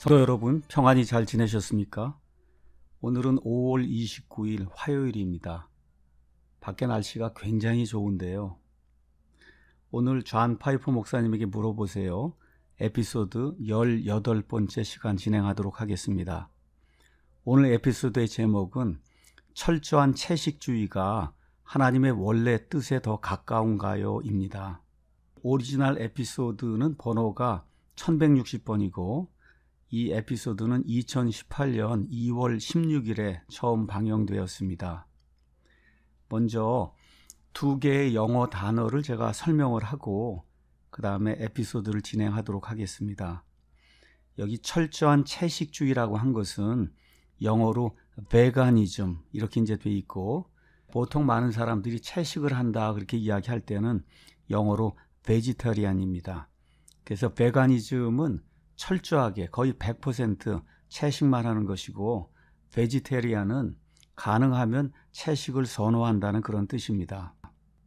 성도 여러분, 평안히 잘 지내셨습니까? 오늘은 5월 29일 화요일입니다. 밖에 날씨가 굉장히 좋은데요. 오늘 존 파이퍼 목사님에게 물어보세요. 에피소드 18번째 시간 진행하도록 하겠습니다. 오늘 에피소드의 제목은 철저한 채식주의가 하나님의 원래 뜻에 더 가까운가요? 입니다. 오리지널 에피소드는 번호가 1160번이고 이 에피소드는 2018년 2월 16일에 처음 방영되었습니다. 먼저 두 개의 영어 단어를 제가 설명을 하고 그 다음에 에피소드를 진행하도록 하겠습니다. 여기 철저한 채식주의라고 한 것은 영어로 veganism 이렇게 이제 돼 있고, 보통 많은 사람들이 채식을 한다 그렇게 이야기할 때는 영어로 vegetarian입니다. 그래서 veganism은 철저하게 거의 100% 채식만 하는 것이고, vegetarian은 가능하면 채식을 선호한다는 그런 뜻입니다.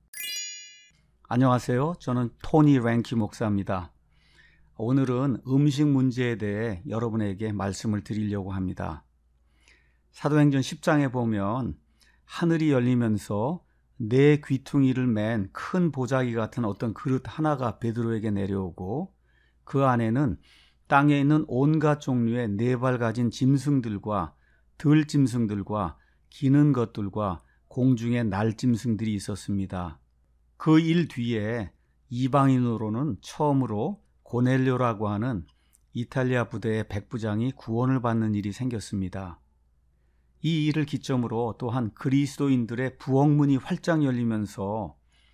안녕하세요. 저는 토니 랭키 목사입니다. 오늘은 음식 문제에 대해 여러분에게 말씀을 드리려고 합니다. 사도행전 10장에 보면 하늘이 열리면서 네 귀퉁이를 맨 큰 보자기 같은 어떤 그릇 하나가 베드로에게 내려오고, 그 안에는 땅에 있는 온갖 종류의 네 발 가진 짐승들과 들짐승들과 기는 것들과 공중의 날짐승들이 있었습니다. 그 일 뒤에 이방인으로는 처음으로 고넬료라고 하는 이탈리아 부대의 백부장이 구원을 받는 일이 생겼습니다. 이 일을 기점으로 또한 그리스도인들의 부엌문이 활짝 열리면서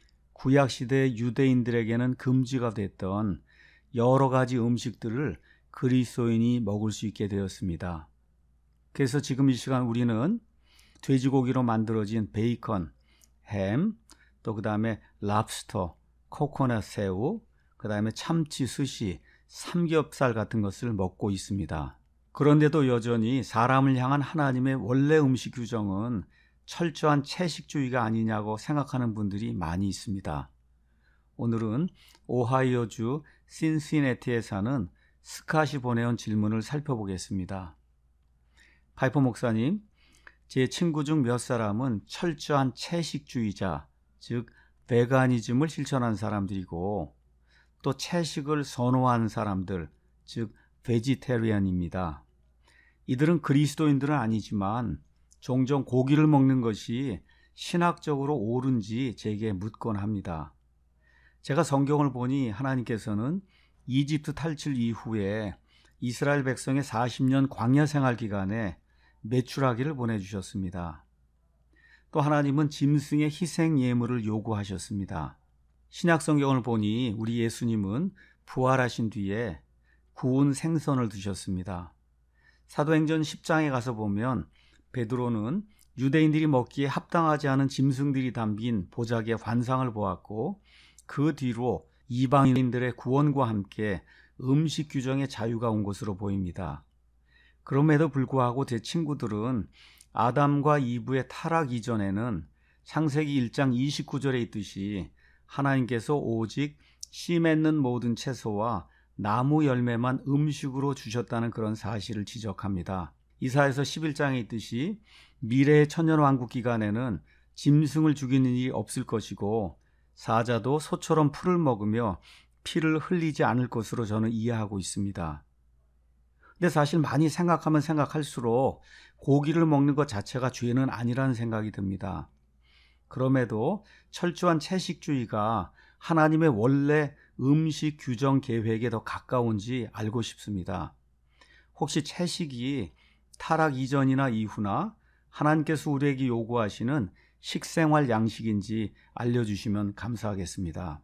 구약시대 유대인들에게는 금지가 됐던 여러 가지 음식들을 그리스도인이 먹을 수 있게 되었습니다. 그래서 지금 이 시간 우리는 돼지고기로 만들어진 베이컨, 햄, 또 그 다음에 랍스터, 코코넛 새우, 그 다음에 참치, 스시, 삼겹살 같은 것을 먹고 있습니다. 그런데도 여전히 사람을 향한 하나님의 원래 음식 규정은 철저한 채식주의가 아니냐고 생각하는 분들이 많이 있습니다. 오늘은 오하이오주 신시내티에 사는 스캇이 보내온 질문을 살펴보겠습니다. 파이퍼 목사님, 제 친구 중 몇 사람은 철저한 채식주의자, 즉 베가니즘을 실천한 사람들이고, 또 채식을 선호하는 사람들, 즉 베지테리안입니다. 이들은 그리스도인들은 아니지만 종종 고기를 먹는 것이 신학적으로 옳은지 제게 묻곤 합니다. 제가 성경을 보니 하나님께서는 이집트 탈출 이후에 이스라엘 백성의 40년 광야 생활 기간에 메추라기를 보내주셨습니다. 또 하나님은 짐승의 희생 예물을 요구하셨습니다. 신약 성경을 보니 우리 예수님은 부활하신 뒤에 구운 생선을 드셨습니다. 사도행전 10장에 가서 보면 베드로는 유대인들이 먹기에 합당하지 않은 짐승들이 담긴 보자기의 환상을 보았고, 그 뒤로 이방인들의 구원과 함께 음식 규정의 자유가 온 것으로 보입니다. 그럼에도 불구하고 제 친구들은 아담과 이브의 타락 이전에는 창세기 1장 29절에 있듯이 하나님께서 오직 씨 맺는 모든 채소와 나무 열매만 음식으로 주셨다는 그런 사실을 지적합니다. 이사야서 11장에 있듯이 미래의 천년왕국 기간에는 짐승을 죽이는 일이 없을 것이고, 사자도 소처럼 풀을 먹으며 피를 흘리지 않을 것으로 저는 이해하고 있습니다. 근데 사실 많이 생각하면 생각할수록 고기를 먹는 것 자체가 죄는 아니라는 생각이 듭니다. 그럼에도 철저한 채식주의가 하나님의 원래 음식 규정 계획에 더 가까운지 알고 싶습니다. 혹시 채식이 타락 이전이나 이후나 하나님께서 우리에게 요구하시는 식생활 양식인지 알려주시면 감사하겠습니다.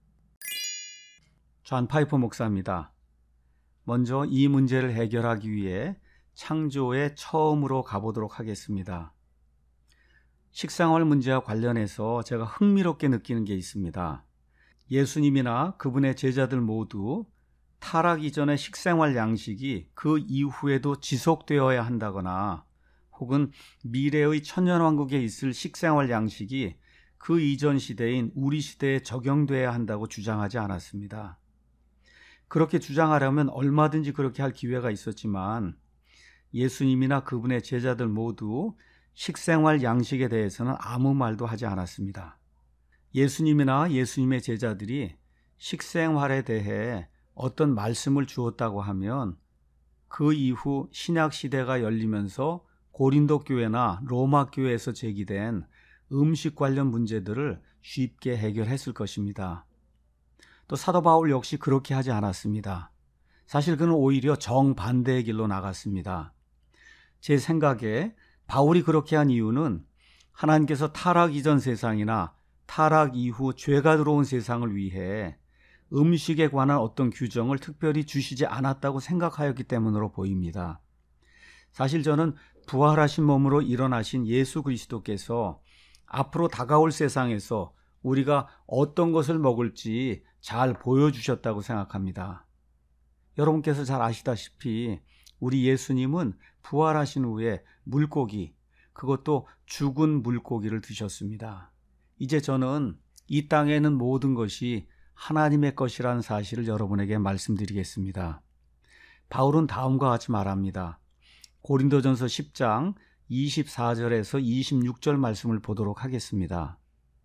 존 파이퍼 목사입니다. 먼저 이 문제를 해결하기 위해 창조의 처음으로 가보도록 하겠습니다. 식생활 문제와 관련해서 제가 흥미롭게 느끼는 게 있습니다. 예수님이나 그분의 제자들 모두 타락 이전의 식생활 양식이 그 이후에도 지속되어야 한다거나, 혹은 미래의 천년왕국에 있을 식생활 양식이 그 이전 시대인 우리 시대에 적용돼야 한다고 주장하지 않았습니다. 그렇게 주장하려면 얼마든지 그렇게 할 기회가 있었지만 예수님이나 그분의 제자들 모두 식생활 양식에 대해서는 아무 말도 하지 않았습니다. 예수님이나 예수님의 제자들이 식생활에 대해 어떤 말씀을 주었다고 하면 그 이후 신약 시대가 열리면서 고린도 교회나 로마 교회에서 제기된 음식 관련 문제들을 쉽게 해결했을 것입니다. 또 사도 바울 역시 그렇게 하지 않았습니다. 사실 그는 오히려 정반대의 길로 나갔습니다. 제 생각에 바울이 그렇게 한 이유는 하나님께서 타락 이전 세상이나 타락 이후 죄가 들어온 세상을 위해 음식에 관한 어떤 규정을 특별히 주시지 않았다고 생각하였기 때문으로 보입니다. 사실 저는 부활하신 몸으로 일어나신 예수 그리스도께서 앞으로 다가올 세상에서 우리가 어떤 것을 먹을지 잘 보여주셨다고 생각합니다. 여러분께서 잘 아시다시피 우리 예수님은 부활하신 후에 물고기, 그것도 죽은 물고기를 드셨습니다. 이제 저는 이 땅에 있는 모든 것이 하나님의 것이라는 사실을 여러분에게 말씀드리겠습니다. 바울은 다음과 같이 말합니다. 고린도전서 10장 24절에서 26절 말씀을 보도록 하겠습니다.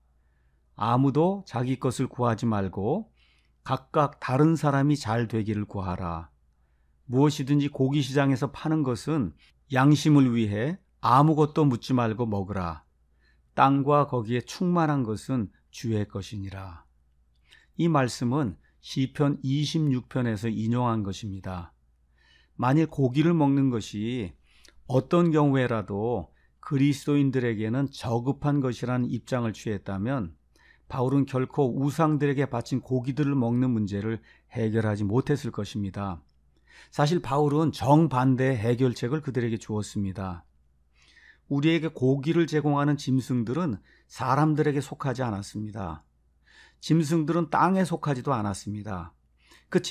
아무도 자기 것을 구하지 말고 각각 다른 사람이 잘 되기를 구하라. 무엇이든지 고기 시장에서 파는 것은 양심을 위해 아무것도 묻지 말고 먹으라. 땅과 거기에 충만한 것은 주의 것이니라. 이 말씀은 시편 26편에서 인용한 것입니다. 만일 고기를 먹는 것이 어떤 경우에라도 그리스도인들에게는 저급한 것이라는 입장을 취했다면 바울은 결코 우상들에게 바친 고기들을 먹는 문제를 해결하지 못했을 것입니다. 사실 바울은 정반대의 해결책을 그들에게 주었습니다. 우리에게 고기를 제공하는 짐승들은 사람들에게 속하지 않았습니다. 짐승들은 땅에 속하지도 않았습니다. 그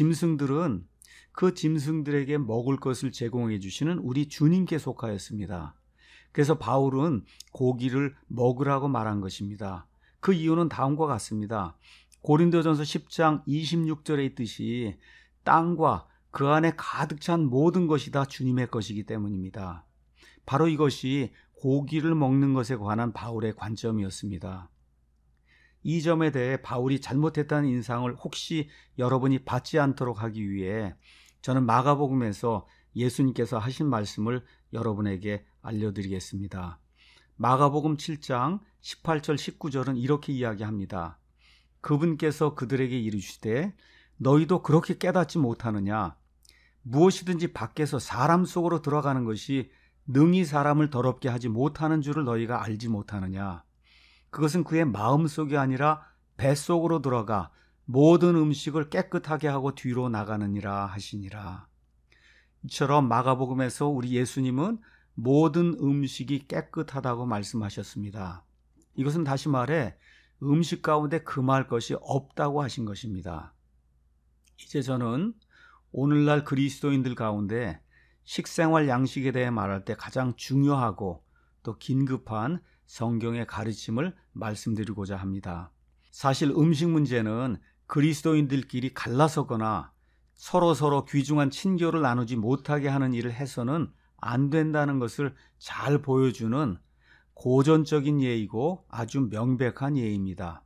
짐승들에게 먹을 것을 제공해 주시는 우리 주님께 속하였습니다. 그래서 바울은 고기를 먹으라고 말한 것입니다. 그 이유는 다음과 같습니다. 고린도전서 10장 26절에 있듯이 땅과 그 안에 가득 찬 모든 것이 다 주님의 것이기 때문입니다. 바로 이것이 고기를 먹는 것에 관한 바울의 관점이었습니다. 이 점에 대해 바울이 잘못했다는 인상을 혹시 여러분이 받지 않도록 하기 위해 저는 마가복음에서 예수님께서 하신 말씀을 여러분에게 알려드리겠습니다. 마가복음 7장 18절 19절은 이렇게 이야기합니다. 그분께서 그들에게 이르시되 너희도 그렇게 깨닫지 못하느냐? 무엇이든지 밖에서 사람 속으로 들어가는 것이 능히 사람을 더럽게 하지 못하는 줄을 너희가 알지 못하느냐? 그것은 그의 마음속이 아니라 뱃속으로 들어가 모든 음식을 깨끗하게 하고 뒤로 나가느니라 하시니라. 이처럼 마가복음에서 우리 예수님은 모든 음식이 깨끗하다고 말씀하셨습니다. 이것은 다시 말해 음식 가운데 금할 것이 없다고 하신 것입니다. 이제 저는 오늘날 그리스도인들 가운데 식생활 양식에 대해 말할 때 가장 중요하고 또 긴급한 성경의 가르침을 말씀드리고자 합니다. 사실 음식 문제는 그리스도인들끼리 갈라서거나 서로 귀중한 친교를 나누지 못하게 하는 일을 해서는 안 된다는 것을 잘 보여주는 고전적인 예이고 아주 명백한 예입니다.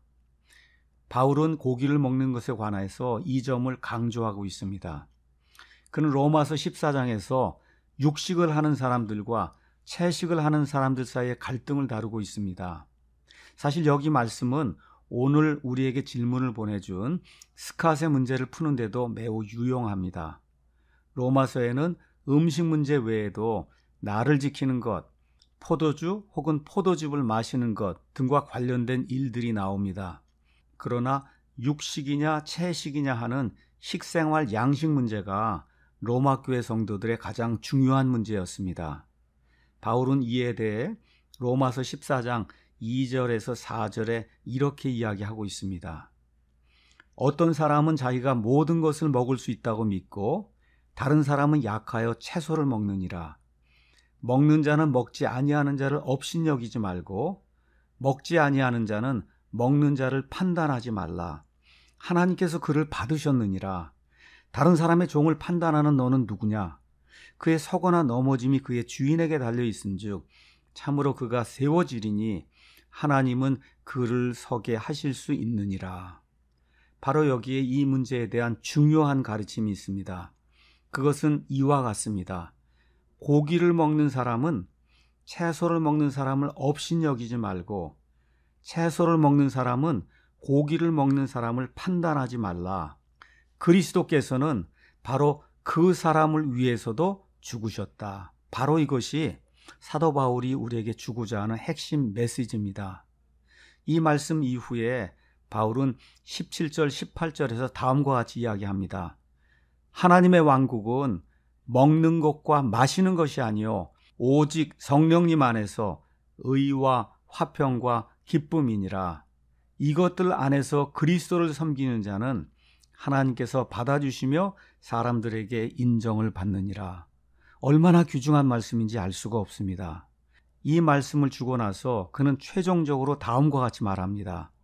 바울은 고기를 먹는 것에 관해서 이 점을 강조하고 있습니다. 그는 로마서 14장에서 육식을 하는 사람들과 채식을 하는 사람들 사이의 갈등을 다루고 있습니다. 사실 여기 말씀은 오늘 우리에게 질문을 보내준 스캇의 문제를 푸는데도 매우 유용합니다. 로마서에는 음식 문제 외에도 나를 지키는 것, 포도주 혹은 포도즙을 마시는 것 등과 관련된 일들이 나옵니다. 그러나 육식이냐 채식이냐 하는 식생활 양식 문제가 로마 교회 성도들의 가장 중요한 문제였습니다. 바울은 이에 대해 로마서 14장 2절에서 4절에 이렇게 이야기하고 있습니다. 어떤 사람은 자기가 모든 것을 먹을 수 있다고 믿고 다른 사람은 약하여 채소를 먹느니라. 먹는 자는 먹지 아니하는 자를 업신여기지 말고 먹지 아니하는 자는 먹는 자를 판단하지 말라. 하나님께서 그를 받으셨느니라. 다른 사람의 종을 판단하는 너는 누구냐? 그의 서거나 넘어짐이 그의 주인에게 달려 있은즉 참으로 그가 세워지리니 하나님은 그를 서게 하실 수 있느니라. 바로 여기에 이 문제에 대한 중요한 가르침이 있습니다. 그것은 이와 같습니다. 고기를 먹는 사람은 채소를 먹는 사람을 업신여기지 말고 채소를 먹는 사람은 고기를 먹는 사람을 판단하지 말라. 그리스도께서는 바로 그 사람을 위해서도 죽으셨다. 바로 이것이 사도 바울이 우리에게 주고자 하는 핵심 메시지입니다. 이 말씀 이후에 바울은 17절, 18절에서 다음과 같이 이야기합니다. 하나님의 왕국은 먹는 것과 마시는 것이 아니요 오직 성령님 안에서 의와 화평과 기쁨이니라. 이것들 안에서 그리스도를 섬기는 자는 하나님께서 받아주시며 사람들에게 인정을 받느니라. 얼마나 귀중한 말씀인지 알 수가 없습니다. 이 말씀을 주고 나서 그는 최종적으로 다음과 같이 말합니다.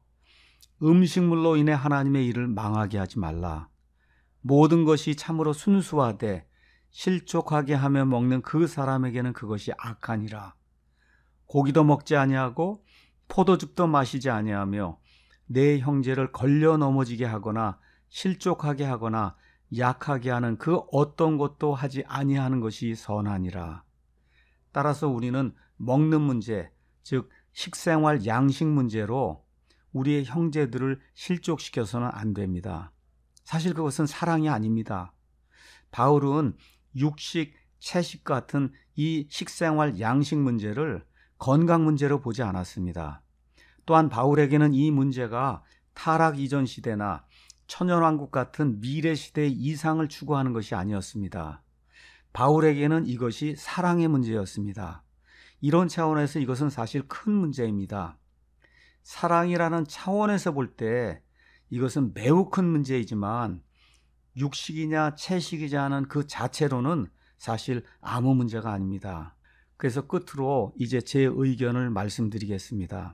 음식물로 인해 하나님의 일을 망하게 하지 말라. 모든 것이 참으로 순수하되 실족하게 하며 먹는 그 사람에게는 그것이 악하니라. 고기도 먹지 아니하고 포도즙도 마시지 아니하며 내 형제를 걸려 넘어지게 하거나 실족하게 하거나 약하게 하는 그 어떤 것도 하지 아니하는 것이 선하니라. 따라서 우리는 먹는 문제, 즉 식생활 양식 문제로 우리의 형제들을 실족시켜서는 안 됩니다. 사실 그것은 사랑이 아닙니다. 바울은 육식, 채식 같은 이 식생활 양식 문제를 건강 문제로 보지 않았습니다. 또한 바울에게는 이 문제가 타락 이전 시대나 천연왕국 같은 미래 시대의 이상을 추구하는 것이 아니었습니다. 바울에게는 이것이 사랑의 문제였습니다. 이런 차원에서 이것은 사실 큰 문제입니다. 사랑이라는 차원에서 볼 때 이것은 매우 큰 문제이지만 육식이냐 채식이냐 하는 그 자체로는 사실 아무 문제가 아닙니다. 그래서 끝으로 이제 제 의견을 말씀드리겠습니다.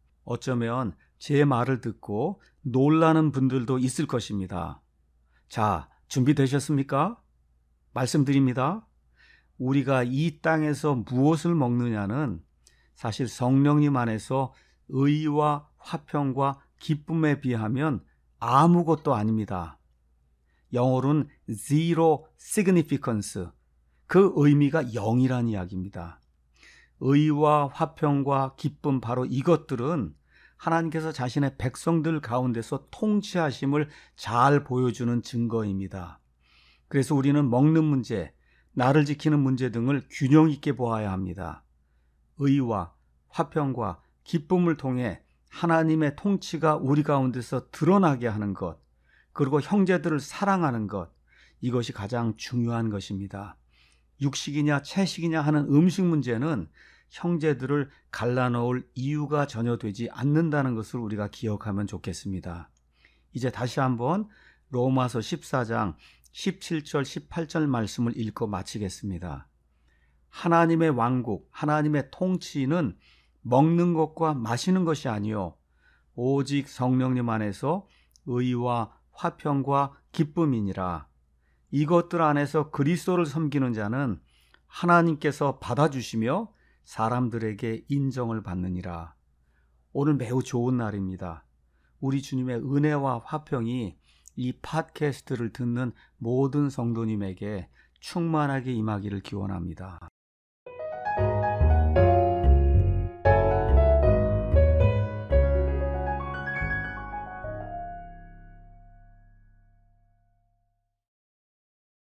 어쩌면 제 말을 듣고 놀라는 분들도 있을 것입니다. 자, 준비되셨습니까? 말씀드립니다. 우리가 이 땅에서 무엇을 먹느냐는 사실 성령님 안에서 의와 화평과 기쁨에 비하면 아무것도 아닙니다. 영어로는 zero significance, 그 의미가 0이라는 이야기입니다. 의와 화평과 기쁨, 바로 이것들은 하나님께서 자신의 백성들 가운데서 통치하심을 잘 보여주는 증거입니다. 그래서 우리는 먹는 문제, 나를 지키는 문제 등을 균형 있게 보아야 합니다. 의와 화평과 기쁨을 통해 하나님의 통치가 우리 가운데서 드러나게 하는 것, 그리고 형제들을 사랑하는 것, 이것이 가장 중요한 것입니다. 육식이냐 채식이냐 하는 음식 문제는 형제들을 갈라놓을 이유가 전혀 되지 않는다는 것을 우리가 기억하면 좋겠습니다. 이제 다시 한번 로마서 14장 17절 18절 말씀을 읽고 마치겠습니다. 하나님의 왕국, 하나님의 통치는 먹는 것과 마시는 것이 아니요 오직 성령님 안에서 의와 화평과 기쁨이니라. 이것들 안에서 그리스도를 섬기는 자는 하나님께서 받아주시며 사람들에게 인정을 받느니라. 오늘 매우 좋은 날입니다. 우리 주님의 은혜와 화평이 이 팟캐스트를 듣는 모든 성도님에게 충만하게 임하기를 기원합니다.